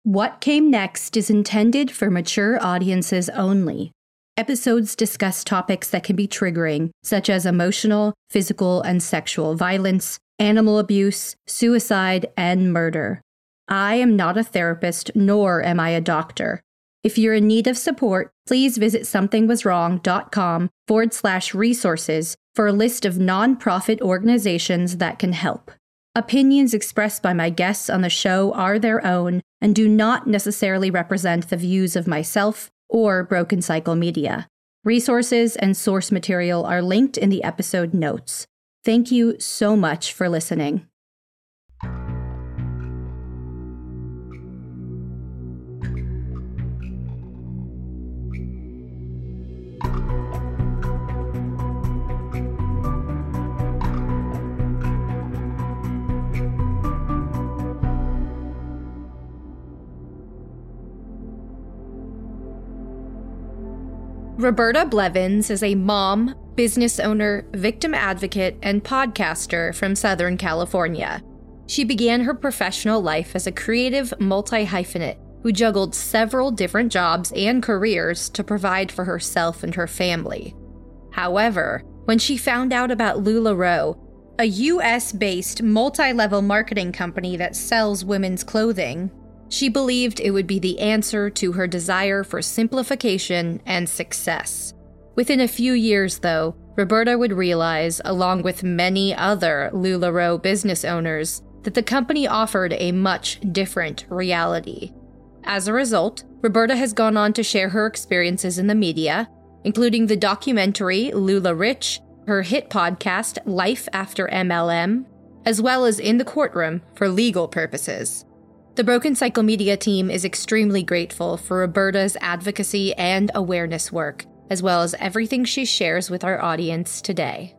What Came Next is intended for mature audiences only. Episodes discuss topics that can be triggering, such as emotional, physical, and sexual violence, animal abuse, suicide, and murder. I am not a therapist, nor am I a doctor. If you're in need of support, please visit somethingwaswrong.com/resources for a list of nonprofit organizations that can help. Opinions expressed by my guests on the show are their own and do not necessarily represent the views of myself or Broken Cycle Media. Resources and source material are linked in the episode notes. Thank you so much for listening. Roberta Blevins is a mom, business owner, victim advocate, and podcaster from Southern California. She began her professional life as a creative multi-hyphenate who juggled several different jobs and careers to provide for herself and her family. However, when she found out about LuLaRoe, a US-based multi-level marketing company that sells women's clothing, she believed it would be the answer to her desire for simplification and success. Within a few years, though, Roberta would realize, along with many other LuLaRoe business owners, that the company offered a much different reality. As a result, Roberta has gone on to share her experiences in the media, including the documentary LuLaRich, her hit podcast Life After MLM, as well as in the courtroom for legal purposes. The Broken Cycle Media team is extremely grateful for Roberta's advocacy and awareness work, as well as everything she shares with our audience today.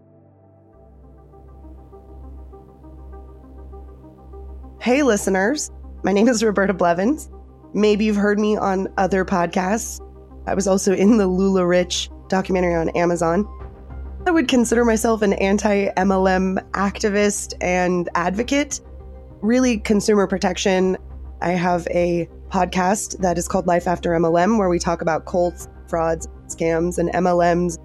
Hey listeners, my name is Roberta Blevins. Maybe you've heard me on other podcasts. I was also in the LuLaRich documentary on Amazon. I would consider myself an anti-MLM activist and advocate. Really consumer protection. I have a podcast that is called Life After MLM, where we talk about cults, frauds, scams, and MLMs.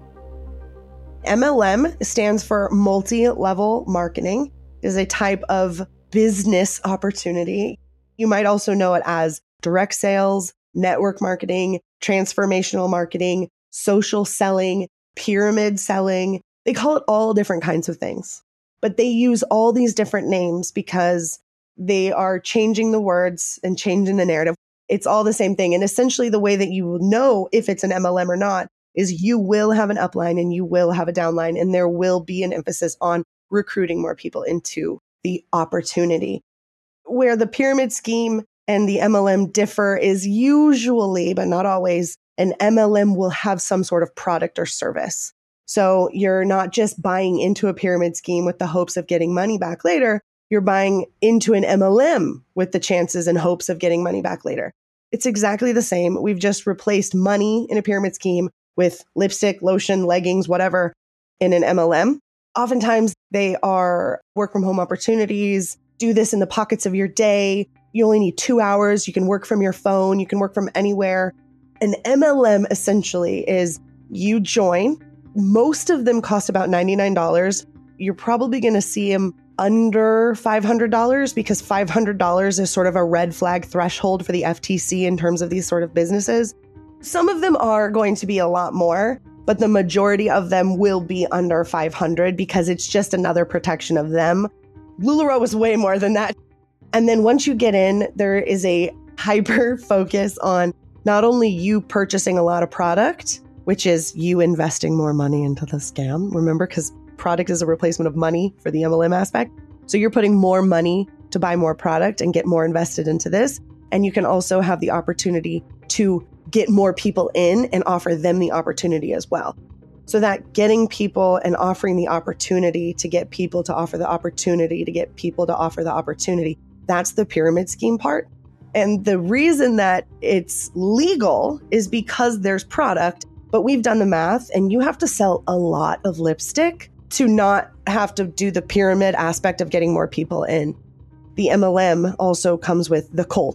MLM stands for multi-level marketing. It is a type of business opportunity. You might also know it as direct sales, network marketing, transformational marketing, social selling, pyramid selling. They call it all different kinds of things, but they use all these different names because they are changing the words and changing the narrative. It's all the same thing. And essentially the way that you will know if it's an MLM or not is you will have an upline and you will have a downline, and there will be an emphasis on recruiting more people into the opportunity. Where the pyramid scheme and the MLM differ is usually, but not always, an MLM will have some sort of product or service. So you're not just buying into a pyramid scheme with the hopes of getting money back later. You're buying into an MLM with the chances and hopes of getting money back later. It's exactly the same. We've just replaced money in a pyramid scheme with lipstick, lotion, leggings, whatever in an MLM. Oftentimes they are work from home opportunities. Do this in the pockets of your day. You only need 2 hours. You can work from your phone. You can work from anywhere. An MLM essentially is you join. Most of them cost about $99. You're probably going to see them under $500 because $500 is sort of a red flag threshold for the FTC in terms of these sort of businesses. Some of them are going to be a lot more, but the majority of them will be under $500 because it's just another protection of them. LuLaRoe was way more than that. And then once you get in, there is a hyper focus on not only you purchasing a lot of product, which is you investing more money into the scam. Remember, because product is a replacement of money for the MLM aspect. So you're putting more money to buy more product and get more invested into this. And you can also have the opportunity to get more people in and offer them the opportunity as well. So that getting people and offering the opportunity to get people to offer the opportunity to get people to offer the opportunity, that's the pyramid scheme part. And the reason that it's legal is because there's product, but we've done the math and you have to sell a lot of lipstick to not have to do the pyramid aspect of getting more people in. The MLM also comes with the cult.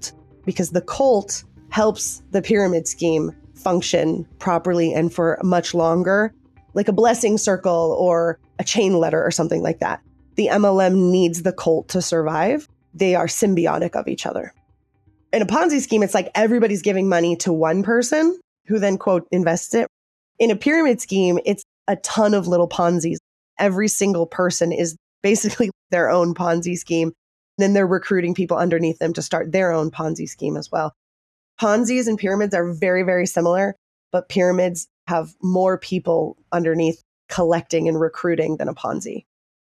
because the cult helps the pyramid scheme function properly and for much longer, like a blessing circle or a chain letter or something like that. The MLM needs the cult to survive. They are symbiotic of each other. In a Ponzi scheme, it's like everybody's giving money to one person who then, quote, invests it. In a pyramid scheme, it's a ton of little Ponzis. Every single person is basically their own Ponzi scheme. Then they're recruiting people underneath them to start their own Ponzi scheme as well. Ponzis and pyramids are very, very similar, but pyramids have more people underneath collecting and recruiting than a Ponzi.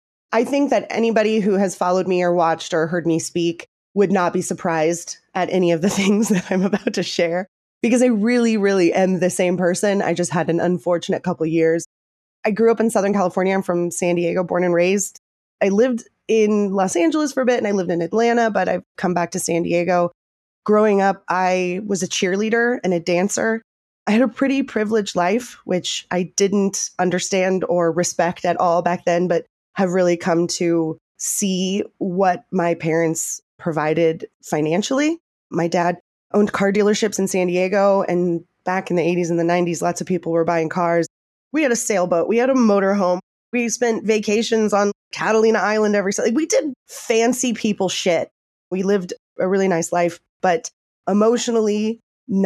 I think that anybody who has followed me or watched or heard me speak would not be surprised at any of the things that I'm about to share, because I really, really am the same person. I just had an unfortunate couple years. I grew up in Southern California. I'm from San Diego, born and raised. I lived in Los Angeles for a bit and I lived in Atlanta, but I've come back to San Diego. Growing up, I was a cheerleader and a dancer. I had a pretty privileged life, which I didn't understand or respect at all back then, but have really come to see what my parents provided financially. My dad owned car dealerships in San Diego, and back in the 80s and the 90s, lots of people were buying cars. We had a sailboat. We had a motorhome. We spent vacations on Catalina Island every Sunday. We did fancy people shit. We lived a really nice life, but emotionally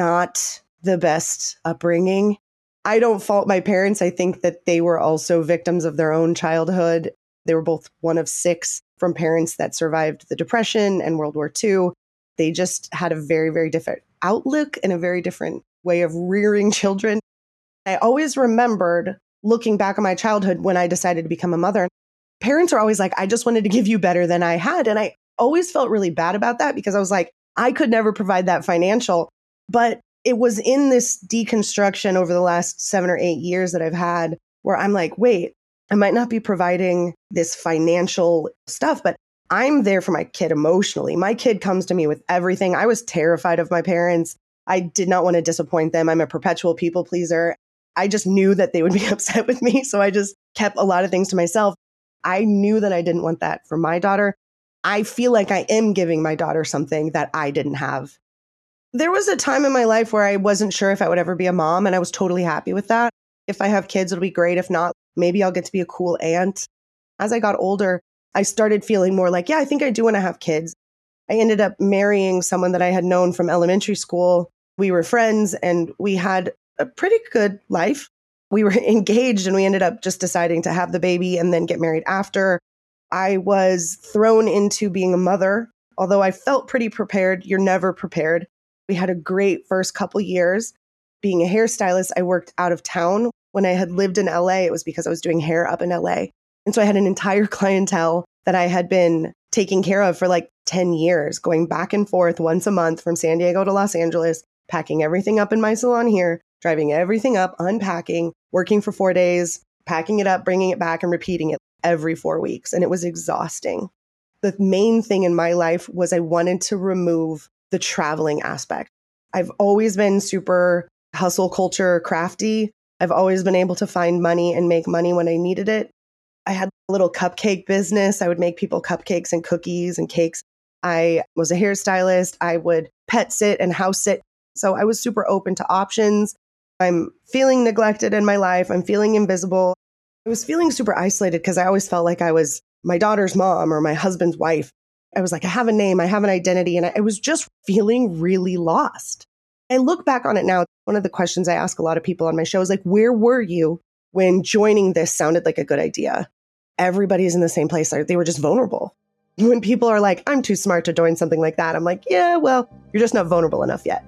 not the best upbringing. I don't fault my parents. I think that they were also victims of their own childhood. They were both one of 6 from parents that survived the Depression and World War II. They just had a very, very different outlook and a very different way of rearing children. I always remembered looking back on my childhood when I decided to become a mother. Parents are always like, I just wanted to give you better than I had. And I always felt really bad about that because I was like, I could never provide that financial. But it was in this deconstruction over the last 7 or 8 years that I've had where I'm like, wait, I might not be providing this financial stuff, but I'm there for my kid emotionally. My kid comes to me with everything. I was terrified of my parents. I did not want to disappoint them. I'm a perpetual people pleaser. I just knew that they would be upset with me. So I just kept a lot of things to myself. I knew that I didn't want that for my daughter. I feel like I am giving my daughter something that I didn't have. There was a time in my life where I wasn't sure if I would ever be a mom, and I was totally happy with that. If I have kids, it'll be great. If not, maybe I'll get to be a cool aunt. As I got older, I started feeling more like, yeah, I think I do want to have kids. I ended up marrying someone that I had known from elementary school. We were friends and we had a pretty good life. We were engaged and we ended up just deciding to have the baby and then get married after. I was thrown into being a mother. Although I felt pretty prepared, you're never prepared. We had a great first couple years. Being a hairstylist, I worked out of town. When I had lived in LA, it was because I was doing hair up in LA. And so I had an entire clientele that I had been taking care of for like 10 years, going back and forth once a month from San Diego to Los Angeles, packing everything up in my salon here, driving everything up, unpacking, working for 4 days, packing it up, bringing it back and repeating it every 4 weeks. And it was exhausting. The main thing in my life was I wanted to remove the traveling aspect. I've always been super hustle culture crafty. I've always been able to find money and make money when I needed it. I had a little cupcake business. I would make people cupcakes and cookies and cakes. I was a hairstylist. I would pet sit and house sit. So I was super open to options. I'm feeling neglected in my life. I'm feeling invisible. I was feeling super isolated because I always felt like I was my daughter's mom or my husband's wife. I was like, I have a name, I have an identity. And I was just feeling really lost. I look back on it now. One of the questions I ask a lot of people on my show is like, where were you when joining this sounded like a good idea? Everybody's in the same place. They were just vulnerable. When people are like, I'm too smart to join something like that, I'm like, yeah, well, you're just not vulnerable enough yet.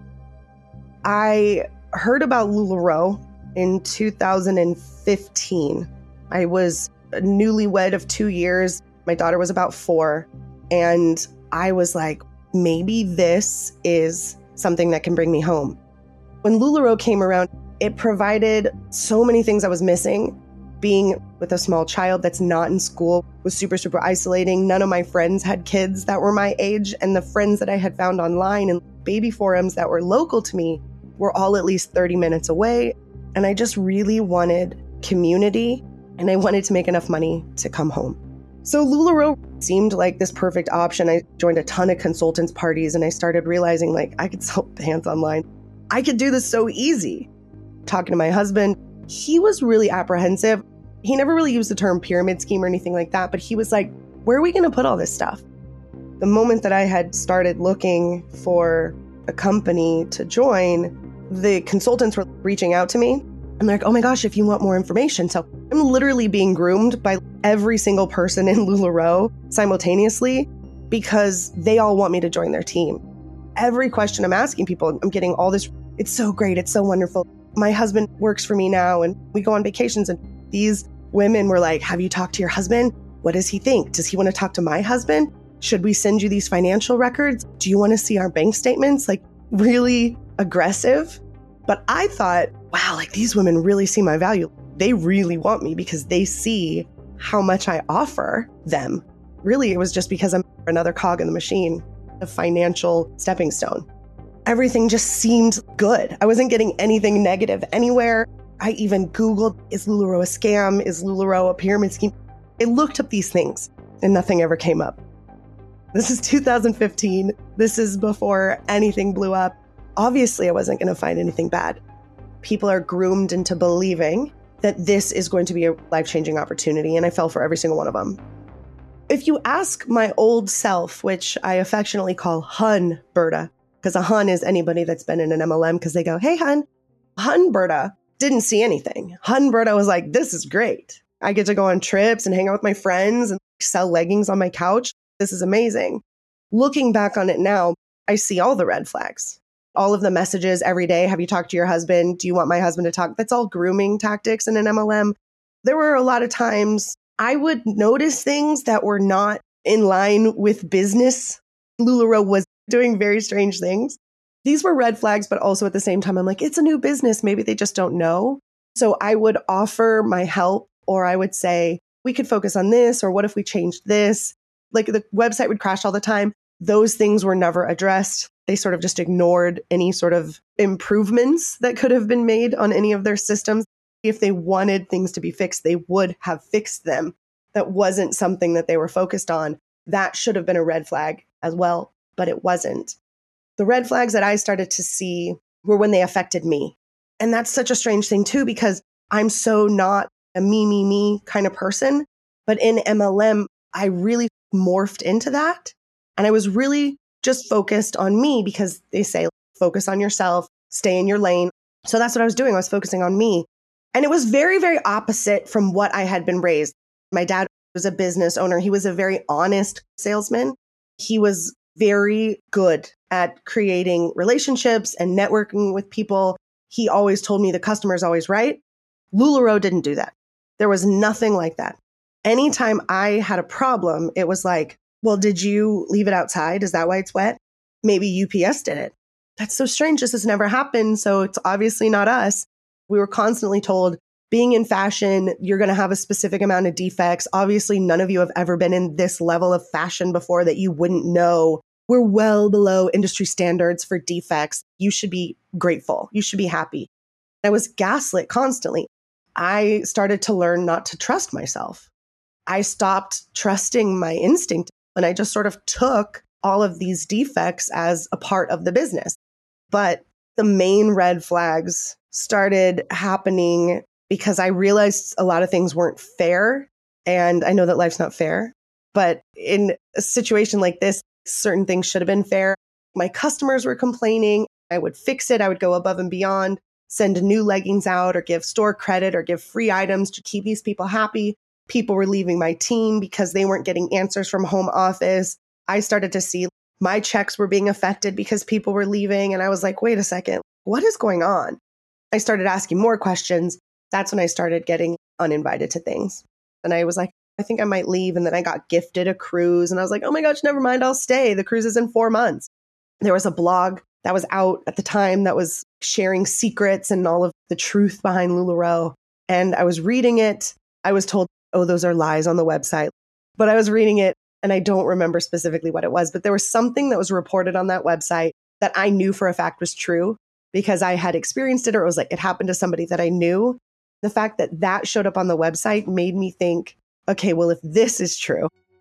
I heard about LuLaRoe in 2015. I was a newlywed of 2 years. My daughter was about 4. And I was like, maybe this is something that can bring me home. When LuLaRoe came around, it provided so many things I was missing. Being with a small child that's not in school was super, super isolating. None of my friends had kids that were my age, and the friends that I had found online and baby forums that were local to me were all at least 30 minutes away. And I just really wanted community, and I wanted to make enough money to come home. So LuLaRoe seemed like this perfect option. I joined a ton of consultants parties and I started realizing like I could sell pants online. I could do this so easy. Talking to my husband, he was really apprehensive. He never really used the term pyramid scheme or anything like that, but he was like, where are we going to put all this stuff? The moment that I had started looking for a company to join, the consultants were reaching out to me. And they're like, oh my gosh, if you want more information. So I'm literally being groomed by every single person in LuLaRoe simultaneously because they all want me to join their team. Every question I'm asking people, I'm getting all this, it's so great, it's so wonderful. My husband works for me now and we go on vacations. And these women were like, have you talked to your husband? What does he think? Does he want to talk to my husband? Should we send you these financial records? Do you want to see our bank statements? Like really aggressive. But I thought, wow, like these women really see my value. They really want me because they see how much I offer them. Really, it was just because I'm another cog in the machine, a financial stepping stone. Everything just seemed good. I wasn't getting anything negative anywhere. I even Googled, is LuLaRoe a scam? Is LuLaRoe a pyramid scheme? I looked up these things and nothing ever came up. This is 2015. This is before anything blew up. Obviously, I wasn't going to find anything bad. People are groomed into believing that this is going to be a life-changing opportunity, and I fell for every single one of them. If you ask my old self, which I affectionately call Hun Berta, because a Hun is anybody that's been in an MLM, because they go, hey, Hun Berta didn't see anything. Hun Berta was like, this is great. I get to go on trips and hang out with my friends and sell leggings on my couch. This is amazing. Looking back on it now, I see all the red flags. All of the messages every day. Have you talked to your husband? Do you want my husband to talk? That's all grooming tactics in an MLM. There were a lot of times I would notice things that were not in line with business. LuLaRoe was doing very strange things. These were red flags, but also at the same time, I'm like, it's a new business. Maybe they just don't know. So I would offer my help, or I would say, we could focus on this, or what if we changed this? Like the website would crash all the time. Those things were never addressed. They sort of just ignored any sort of improvements that could have been made on any of their systems. If they wanted things to be fixed, they would have fixed them. That wasn't something that they were focused on. That should have been a red flag as well, but it wasn't. The red flags that I started to see were when they affected me. And that's such a strange thing too, because I'm so not a me kind of person. But in MLM, I really morphed into that. And I was really just focused on me because they say, focus on yourself, stay in your lane. So that's what I was doing. I was focusing on me. And it was very, very opposite from what I had been raised. My dad was a business owner. He was a very honest salesman. He was very good at creating relationships and networking with people. He always told me the customer is always right. LuLaRoe didn't do that. There was nothing like that. Anytime I had a problem, it was like, well, did you leave it outside? Is that why it's wet? Maybe UPS did it. That's so strange. This has never happened. So it's obviously not us. We were constantly told, being in fashion, you're going to have a specific amount of defects. Obviously, none of you have ever been in this level of fashion before that you wouldn't know. We're well below industry standards for defects. You should be grateful. You should be happy. I was gaslit constantly. I started to learn not to trust myself. I stopped trusting my instinct. And I just sort of took all of these defects as a part of the business. But the main red flags started happening because I realized a lot of things weren't fair. And I know that life's not fair. But in a situation like this, certain things should have been fair. My customers were complaining. I would fix it. I would go above and beyond, send new leggings out or give store credit or give free items to keep these people happy. People were leaving my team because they weren't getting answers from home office. I started to see my checks were being affected because people were leaving. And I was like, wait a second, what is going on? I started asking more questions. That's when I started getting uninvited to things. And I was like, I think I might leave. And then I got gifted a cruise. And I was like, oh my gosh, never mind, I'll stay. The cruise is in 4 months. There was a blog that was out at the time that was sharing secrets and all of the truth behind LuLaRoe. And I was reading it. I was told, oh, those are lies on the website. But I was reading it and I don't remember specifically what it was. But there was something that was reported on that website that I knew for a fact was true because I had experienced it, or it was like it happened to somebody that I knew. The fact that that showed up on the website made me think, okay, well, if this is true,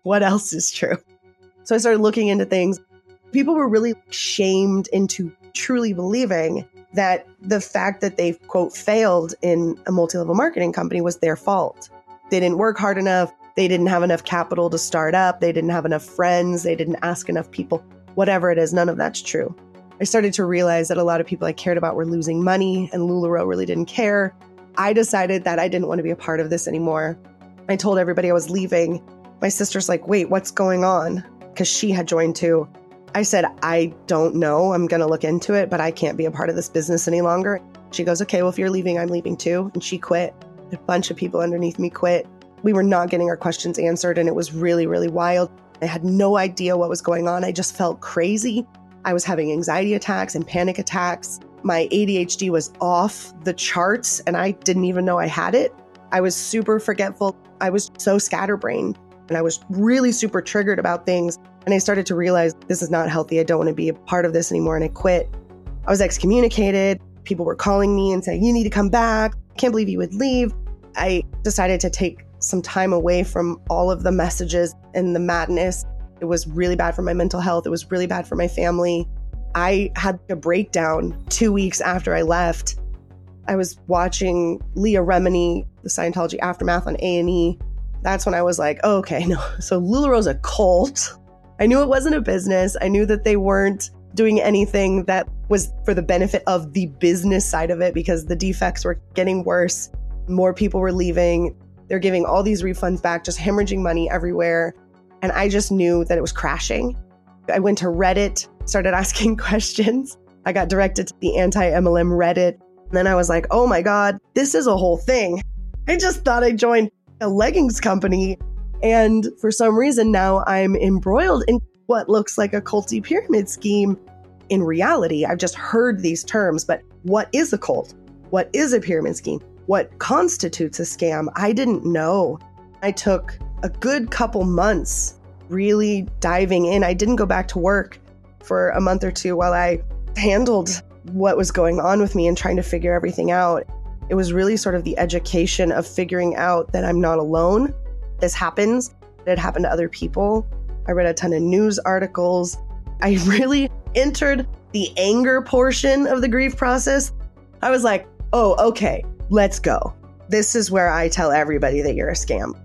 What else is true? So I started looking into things. People were really shamed into truly believing that the fact that they, quote, failed in a multi-level marketing company was their fault. They didn't work hard enough. They didn't have enough capital to start up. They didn't have enough friends. They didn't ask enough people. Whatever it is, none of that's true. I started to realize that a lot of people I cared about were losing money, and LuLaRoe really didn't care. I decided that I didn't want to be a part of this anymore. I told everybody I was leaving. My sister's like, wait, what's going on? Because she had joined too. I said, I don't know. I'm going to look into it, but I can't be a part of this business any longer. She goes, okay, well, if you're leaving, I'm leaving too. And she quit. A bunch of people underneath me quit. We were not getting our questions answered, and it was really, really wild. I had no idea what was going on. I just felt crazy. I was having anxiety attacks and panic attacks. My ADHD was off the charts, and I didn't even know I had it. I was super forgetful. I was so scatterbrained, and I was really super triggered about things. And I started to realize this is not healthy. I don't want to be a part of this anymore. And I quit. I was excommunicated. People were calling me and saying, you need to come back. I can't believe you would leave. I decided to take some time away from all of the messages and the madness. It was really bad for my mental health. It was really bad for my family. I had a breakdown 2 weeks after I left. I was watching Leah Remini, the Scientology Aftermath on A&E. That's when I was like, oh, okay, no. So LuLaRoe's a cult. I knew it wasn't a business. I knew that they weren't doing anything that was for the benefit of the business side of it, because the defects were getting worse. More people were leaving. They're giving all these refunds back, just hemorrhaging money everywhere. And I just knew that it was crashing. I went to Reddit, started asking questions. I got directed to the anti-MLM Reddit. And then I was like, oh my God, this is a whole thing. I just thought I joined a leggings company. And for some reason now I'm embroiled in what looks like a culty pyramid scheme. In reality, I've just heard these terms, but what is a cult? What is a pyramid scheme? What constitutes a scam? I didn't know. I took a good couple months really diving in. I didn't go back to work for a month or two while I handled what was going on with me and trying to figure everything out. It was really sort of the education of figuring out that I'm not alone. This happens. It happened to other people. I read a ton of news articles. I really entered the anger portion of the grief process. I was like, oh, okay, let's go. This is where I tell everybody that you're a scam.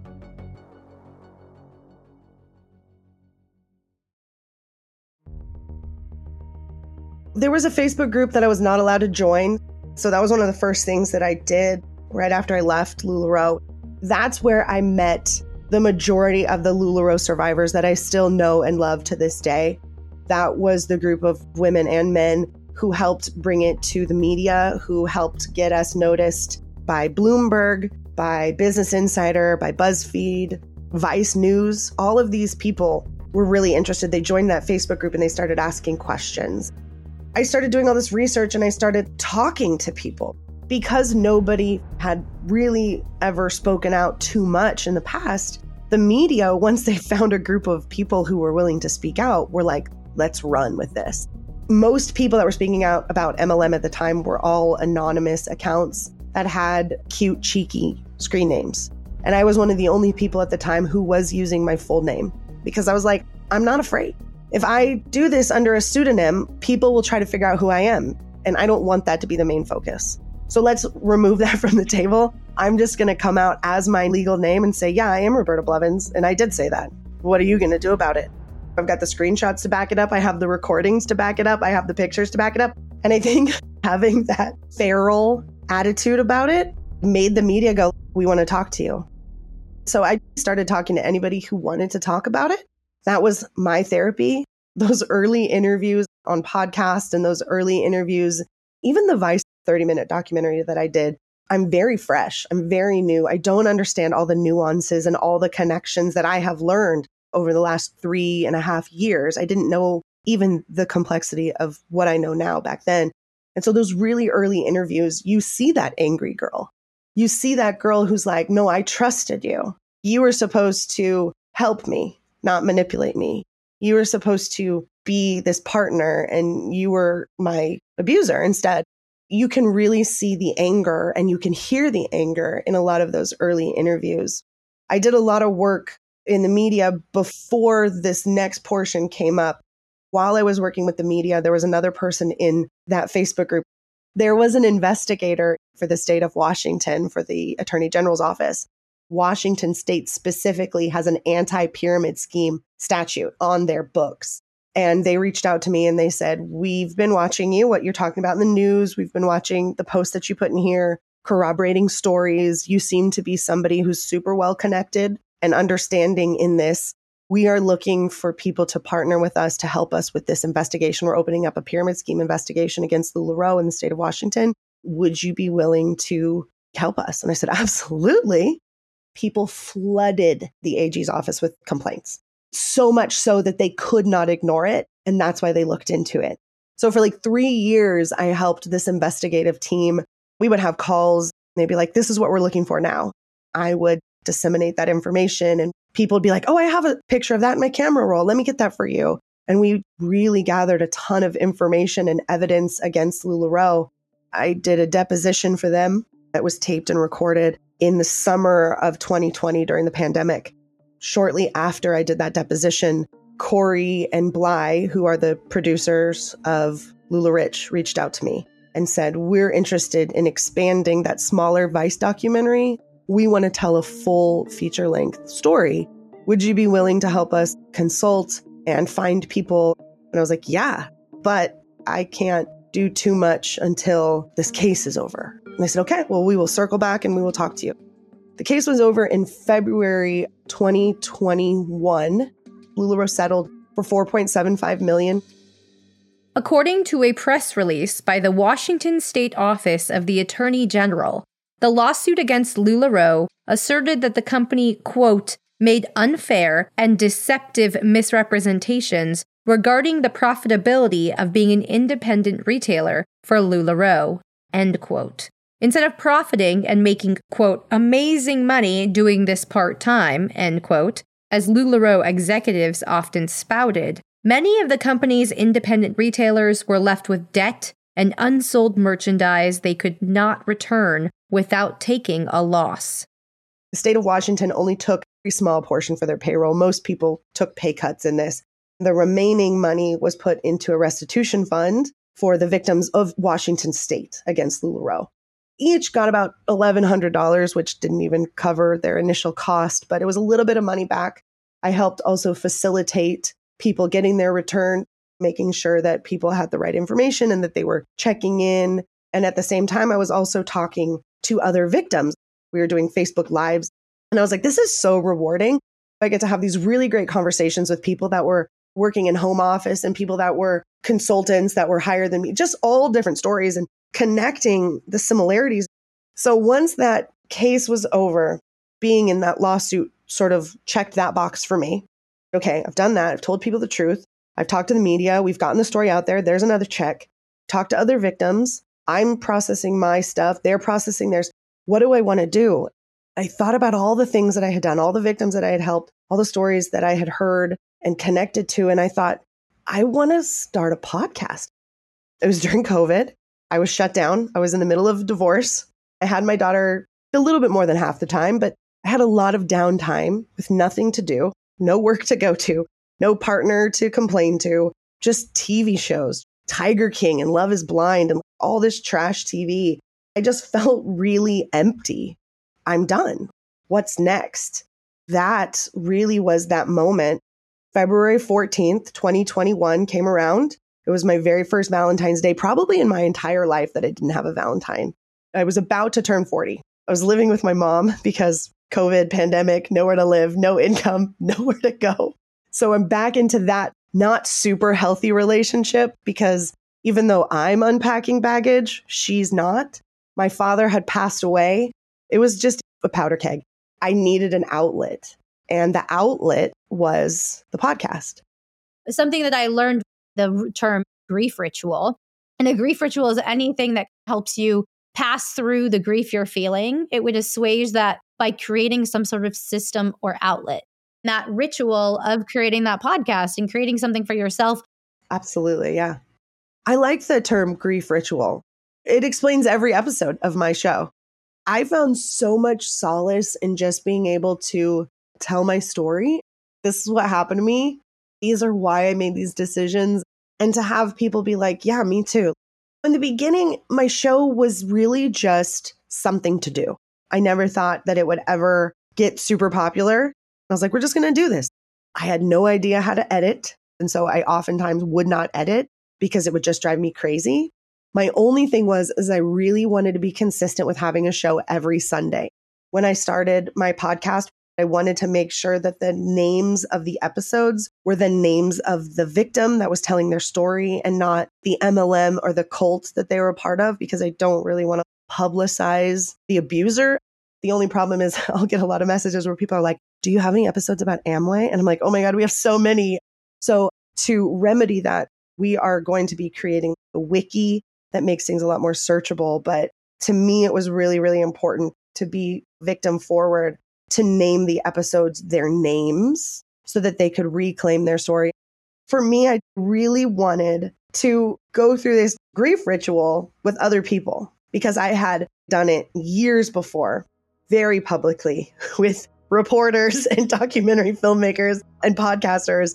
There was a Facebook group that I was not allowed to join. So that was one of the first things that I did right after I left LuLaRoe. That's where I met the majority of the LuLaRoe survivors that I still know and love to this day. That was the group of women and men who helped bring it to the media, who helped get us noticed by Bloomberg, by Business Insider, by BuzzFeed, Vice News. All of these people were really interested. They joined that Facebook group and they started asking questions. I started doing all this research and I started talking to people. Because nobody had really ever spoken out too much in the past, the media, once they found a group of people who were willing to speak out, were like, let's run with this. Most people that were speaking out about MLM at the time were all anonymous accounts that had cute, cheeky screen names. And I was one of the only people at the time who was using my full name because I was like, I'm not afraid. If I do this under a pseudonym, people will try to figure out who I am. And I don't want that to be the main focus. So let's remove that from the table. I'm just going to come out as my legal name and say, yeah, I am Roberta Blevins. And I did say that. What are you going to do about it? I've got the screenshots to back it up. I have the recordings to back it up. I have the pictures to back it up. And I think having that feral attitude about it made the media go, we want to talk to you. So I started talking to anybody who wanted to talk about it. That was my therapy. Those early interviews on podcasts and those early interviews, even the Vice 30-minute documentary that I did, I'm very fresh. I'm very new. I don't understand all the nuances and all the connections that I have learned over the last 3.5 years. I didn't know even the complexity of what I know now back then. And so those really early interviews, you see that angry girl. You see that girl who's like, no, I trusted you. You were supposed to help me, not manipulate me. You were supposed to be this partner and you were my abuser instead. You can really see the anger and you can hear the anger in a lot of those early interviews. I did a lot of work in the media before this next portion came up. While I was working with the media, there was another person in that Facebook group. There was an investigator for the state of Washington for the Attorney General's office. Washington State specifically has an anti-pyramid scheme statute on their books. And they reached out to me and they said, we've been watching you, what you're talking about in the news. We've been watching the posts that you put in here, corroborating stories. You seem to be somebody who's super well connected and understanding in this. We are looking for people to partner with us to help us with this investigation. We're opening up a pyramid scheme investigation against LuLaRoe in the state of Washington. Would you be willing to help us? And I said, absolutely. People flooded the AG's office with complaints, so much so that they could not ignore it. And that's why they looked into it. So for like 3 years, I helped this investigative team. We would have calls. They'd be like, this is what we're looking for now. I would disseminate that information and people would be like, oh, I have a picture of that in my camera roll. Let me get that for you. And we really gathered a ton of information and evidence against LuLaRoe. I did a deposition for them that was taped and recorded in the summer of 2020 during the pandemic. Shortly after I did that deposition, Corey and Bly, who are the producers of LuLaRich, reached out to me and said, we're interested in expanding that smaller Vice documentary. We want to tell a full feature-length story. Would you be willing to help us consult and find people? And I was like, yeah, but I can't do too much until this case is over. And they said, okay, well, we will circle back and we will talk to you. The case was over in February 2021. LuLaRoe settled for $4.75 million. According to a press release by the Washington State Office of the Attorney General, the lawsuit against LuLaRoe asserted that the company, quote, made unfair and deceptive misrepresentations regarding the profitability of being an independent retailer for LuLaRoe, end quote. Instead of profiting and making, quote, amazing money doing this part-time, end quote, as LuLaRoe executives often spouted, many of the company's independent retailers were left with debt and unsold merchandise they could not return without taking a loss. The state of Washington only took a small portion for their payroll. Most people took pay cuts in this. The remaining money was put into a restitution fund for the victims of Washington State against LuLaRoe. Each got about $1,100, which didn't even cover their initial cost, but it was a little bit of money back. I helped also facilitate people getting their return, making sure that people had the right information and that they were checking in. And at the same time, I was also talking to other victims. We were doing Facebook Lives. And I was like, this is so rewarding. I get to have these really great conversations with people that were working in home office and people that were consultants that were higher than me, just all different stories and connecting the similarities. So once that case was over, being in that lawsuit sort of checked that box for me. Okay, I've done that. I've told people the truth. I've talked to the media. We've gotten the story out there. There's another check. Talked to other victims. I'm processing my stuff. They're processing theirs. What do I want to do? I thought about all the things that I had done, all the victims that I had helped, all the stories that I had heard and connected to. And I thought, I want to start a podcast. It was during COVID. I was shut down. I was in the middle of divorce. I had my daughter a little bit more than half the time, but I had a lot of downtime with nothing to do, no work to go to, no partner to complain to, just TV shows, Tiger King and Love is Blind and all this trash TV. I just felt really empty. I'm done. What's next? That really was that moment. February 14th, 2021 came around. It was my very first Valentine's Day, probably in my entire life that I didn't have a Valentine. I was about to turn 40. I was living with my mom because COVID, pandemic, nowhere to live, no income, nowhere to go. So I'm back into that not super healthy relationship because even though I'm unpacking baggage, she's not. My father had passed away. It was just a powder keg. I needed an outlet. And the outlet was the podcast. Something that I learned, the term grief ritual. And a grief ritual is anything that helps you pass through the grief you're feeling. It would assuage that by creating some sort of system or outlet. That ritual of creating that podcast and creating something for yourself. Absolutely, yeah. I like the term grief ritual. It explains every episode of my show. I found so much solace in just being able to tell my story. This is what happened to me. These are why I made these decisions. And to have people be like, yeah, me too. In the beginning, my show was really just something to do. I never thought that it would ever get super popular. I was like, we're just going to do this. I had no idea how to edit. And so I oftentimes would not edit because it would just drive me crazy. My only thing was I really wanted to be consistent with having a show every Sunday. When I started my podcast, I wanted to make sure that the names of the episodes were the names of the victim that was telling their story and not the MLM or the cult that they were a part of, because I don't really want to publicize the abuser. The only problem is I'll get a lot of messages where people are like, do you have any episodes about Amway? And I'm like, oh my God, we have so many. So to remedy that, we are going to be creating a wiki that makes things a lot more searchable. But to me, it was really, really important to be victim forward, to name the episodes their names so that they could reclaim their story. For me, I really wanted to go through this grief ritual with other people because I had done it years before, very publicly with reporters and documentary filmmakers and podcasters.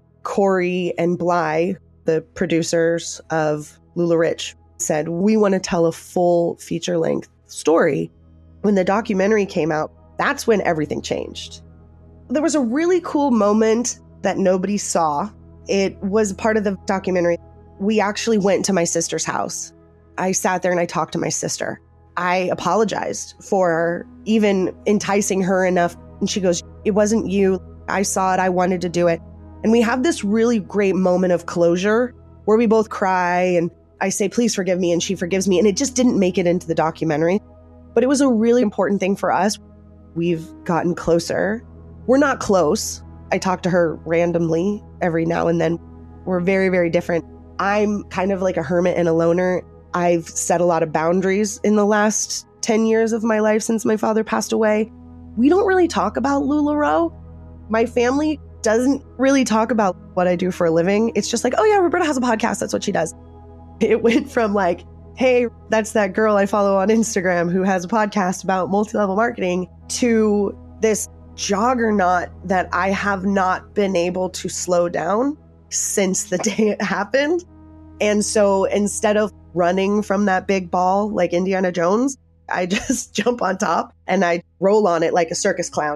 Corey and Bly, the producers of LuLaRich, said, we want to tell a full feature-length story. When the documentary came out, that's when everything changed. There was a really cool moment that nobody saw. It was part of the documentary. We actually went to my sister's house. I sat there and I talked to my sister. I apologized for even enticing her enough. And she goes, it wasn't you. I saw it. I wanted to do it. And we have this really great moment of closure where we both cry and I say, please forgive me. And she forgives me. And it just didn't make it into the documentary. But it was a really important thing for us. We've gotten closer. We're not close. I talk to her randomly every now and then. We're very, very different. I'm kind of like a hermit and a loner. I've set a lot of boundaries in the last 10 years of my life since my father passed away. We don't really talk about LuLaRoe. My family doesn't really talk about what I do for a living. It's just like, oh yeah, Roberta has a podcast. That's what she does. It went from like, hey, that's that girl I follow on Instagram who has a podcast about multi-level marketing, to this juggernaut that I have not been able to slow down since the day it happened. And so instead of running from that big ball like Indiana Jones, I just jump on top and I roll on it like a circus clown.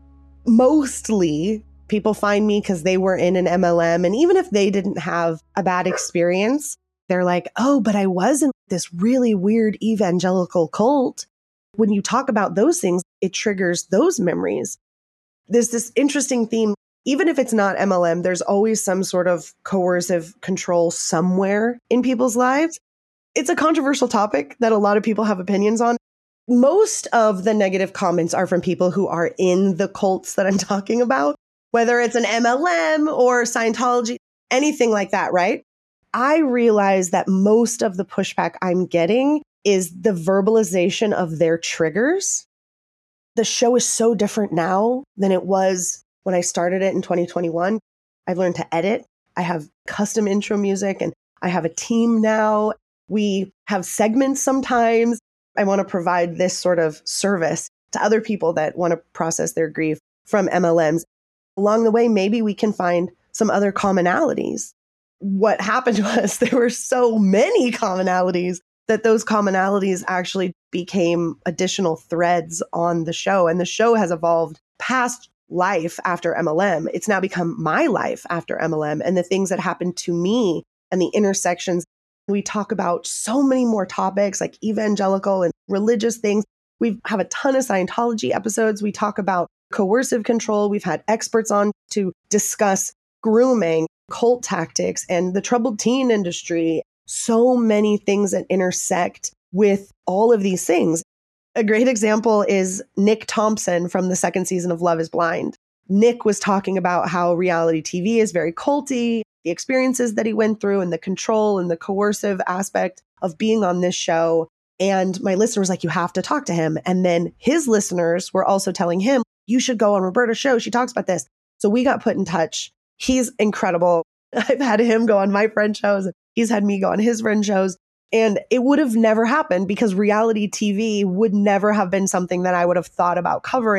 Mostly people find me because they were in an MLM. And even if they didn't have a bad experience, they're like, oh, but I was in this really weird evangelical cult. When you talk about those things, it triggers those memories. There's this interesting theme. Even if it's not MLM, there's always some sort of coercive control somewhere in people's lives. It's a controversial topic that a lot of people have opinions on. Most of the negative comments are from people who are in the cults that I'm talking about, whether it's an MLM or Scientology, anything like that, right? I realize that most of the pushback I'm getting is the verbalization of their triggers. The show is so different now than it was when I started it in 2021. I've learned to edit. I have custom intro music and I have a team now. We have segments sometimes. I want to provide this sort of service to other people that want to process their grief from MLMs. Along the way, maybe we can find some other commonalities. What happened was there were so many commonalities that those commonalities actually became additional threads on the show. And the show has evolved past life after MLM. It's now become my life after MLM and the things that happened to me and the intersections. We talk about so many more topics like evangelical and religious things. We have a ton of Scientology episodes. We talk about coercive control. We've had experts on to discuss grooming, cult tactics, and the troubled teen industry. So many things that intersect with all of these things. A great example is Nick Thompson from the second season of Love is Blind. Nick was talking about how reality TV is very culty, the experiences that he went through and the control and the coercive aspect of being on this show. And my listener was like, you have to talk to him. And then his listeners were also telling him, you should go on Roberta's show. She talks about this. So we got put in touch. He's incredible. I've had him go on my friend shows. He's had me go on his friend shows. And it would have never happened because reality TV would never have been something that I would have thought about covering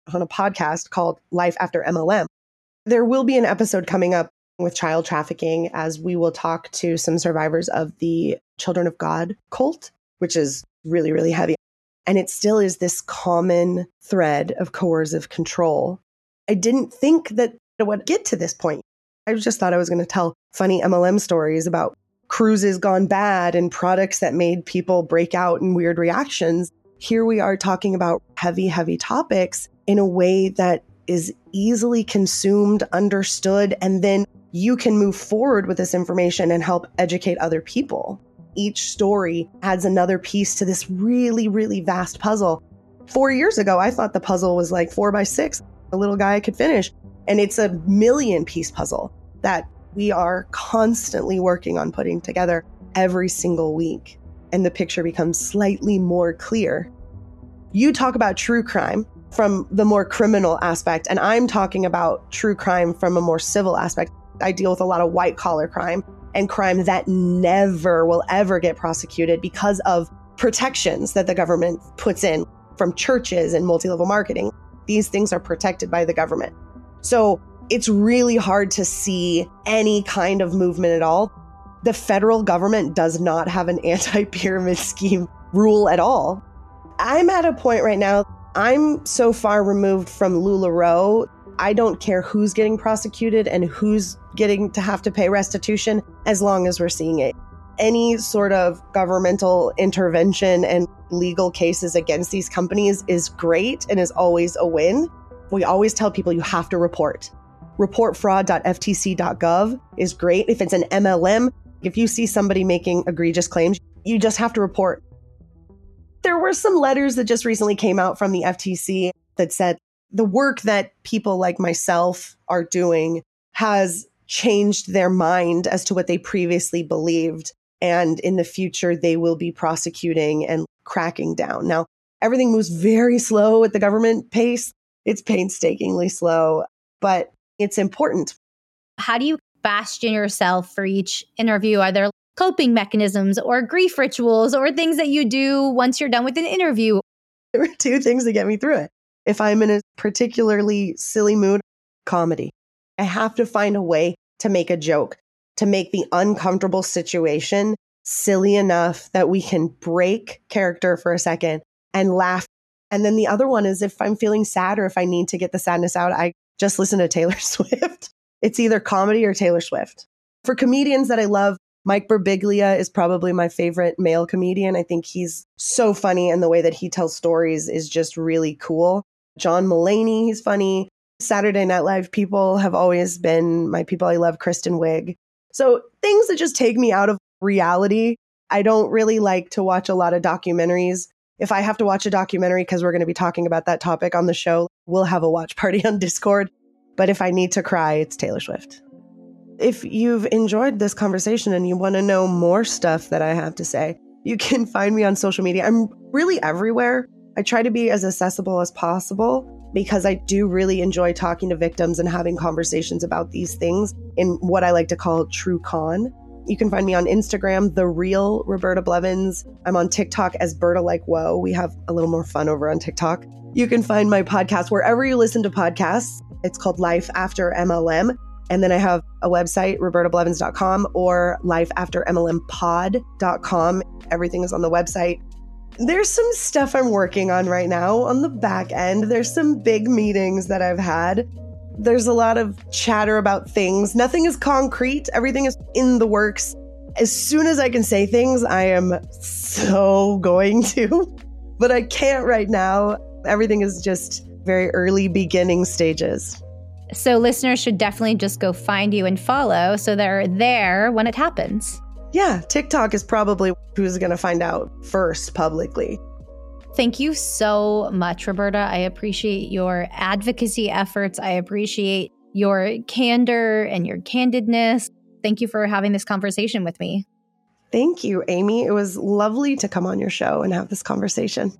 on a podcast called Life After MLM. There will be an episode coming up with child trafficking as we will talk to some survivors of the Children of God cult, which is really, really heavy. And it still is this common thread of coercive control. I didn't think that it would get to this point. I just thought I was going to tell funny MLM stories about cruises gone bad and products that made people break out in weird reactions. Here we are talking about heavy, heavy topics in a way that is easily consumed, understood, and then you can move forward with this information and help educate other people. Each story adds another piece to this really, really vast puzzle. 4 years ago, I thought the puzzle was like 4 by 6, a little guy could finish. And it's a 1,000,000-piece puzzle that we are constantly working on putting together every single week. And the picture becomes slightly more clear. You talk about true crime from the more criminal aspect, and I'm talking about true crime from a more civil aspect. I deal with a lot of white collar crime and crime that never will ever get prosecuted because of protections that the government puts in from churches and multi-level marketing. These things are protected by the government. So it's really hard to see any kind of movement at all. The federal government does not have an anti-pyramid scheme rule at all. I'm at a point right now, I'm so far removed from LuLaRoe. I don't care who's getting prosecuted and who's getting to have to pay restitution as long as we're seeing it. Any sort of governmental intervention and legal cases against these companies is great and is always a win. We always tell people you have to report. Reportfraud.ftc.gov is great. If it's an MLM, if you see somebody making egregious claims, you just have to report. There were some letters that just recently came out from the FTC that said the work that people like myself are doing has changed their mind as to what they previously believed. And in the future, they will be prosecuting and cracking down. Now, everything moves very slow at the government pace. It's painstakingly slow, but it's important. How do you bastion yourself for each interview? Are there coping mechanisms or grief rituals or things that you do once you're done with an interview? There are 2 things that get me through it. If I'm in a particularly silly mood, comedy. I have to find a way to make a joke, to make the uncomfortable situation silly enough that we can break character for a second and laugh. And then the other one is if I'm feeling sad or if I need to get the sadness out, I just listen to Taylor Swift. It's either comedy or Taylor Swift. For comedians that I love, Mike Birbiglia is probably my favorite male comedian. I think he's so funny, and the way that he tells stories is just really cool. John Mulaney, he's funny. Saturday Night Live people have always been my people. I love Kristen Wiig. So things that just take me out of reality. I don't really like to watch a lot of documentaries. If I have to watch a documentary because we're going to be talking about that topic on the show, we'll have a watch party on Discord. But if I need to cry, it's Taylor Swift. If you've enjoyed this conversation and you want to know more stuff that I have to say, you can find me on social media. I'm really everywhere. I try to be as accessible as possible because I do really enjoy talking to victims and having conversations about these things in what I like to call true con. You can find me on Instagram, The Real Roberta Blevins. I'm on TikTok as Berta Like Whoa. We have a little more fun over on TikTok. You can find my podcast wherever you listen to podcasts. It's called Life After MLM. And then I have a website, robertablevins.com or lifeaftermlmpod.com. Everything is on the website. There's some stuff I'm working on right now on the back end. There's some big meetings that I've had. There's a lot of chatter about things. Nothing is concrete. Everything is in the works. As soon as I can say things, I am so going to. But I can't right now. Everything is just very early beginning stages. So listeners should definitely just go find you and follow so they're there when it happens. Yeah, TikTok is probably who's going to find out first publicly. Thank you so much, Roberta. I appreciate your advocacy efforts. I appreciate your candor and your candidness. Thank you for having this conversation with me. Thank you, Amy. It was lovely to come on your show and have this conversation.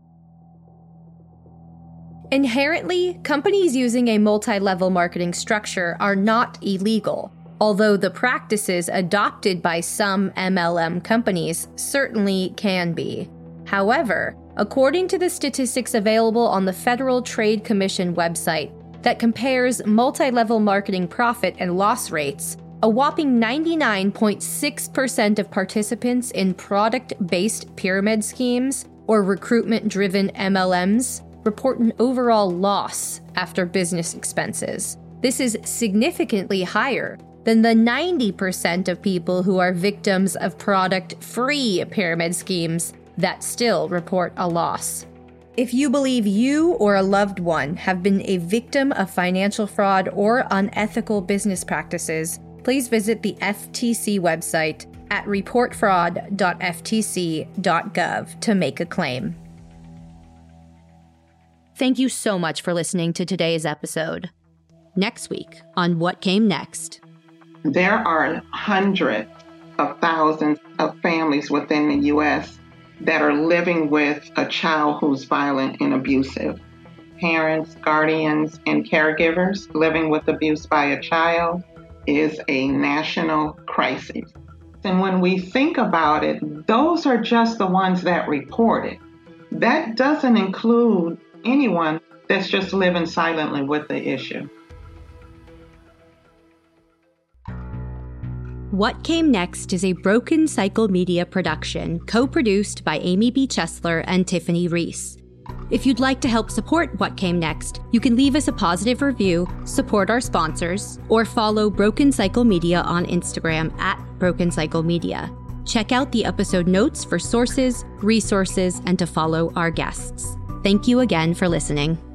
Inherently, companies using a multi-level marketing structure are not illegal, although the practices adopted by some MLM companies certainly can be. However, According to the statistics available on the Federal Trade Commission website that compares multi-level marketing profit and loss rates, a whopping 99.6% of participants in product-based pyramid schemes or recruitment-driven MLMs report an overall loss after business expenses. This is significantly higher than the 90% of people who are victims of product-free pyramid schemes that still report a loss. If you believe you or a loved one have been a victim of financial fraud or unethical business practices, please visit the FTC website at reportfraud.ftc.gov to make a claim. Thank you so much for listening to today's episode. Next week on What Came Next. There are hundreds of thousands of families within the U.S. that are living with a child who's violent and abusive. Parents, guardians, and caregivers living with abuse by a child is a national crisis. And when we think about it, those are just the ones that report it. That doesn't include anyone that's just living silently with the issue. What Came Next is a Broken Cycle Media production, co-produced by Amy B. Chesler and Tiffany Reese. If you'd like to help support What Came Next, you can leave us a positive review, support our sponsors, or follow Broken Cycle Media on Instagram at Broken Cycle Media. Check out the episode notes for sources, resources, and to follow our guests. Thank you again for listening.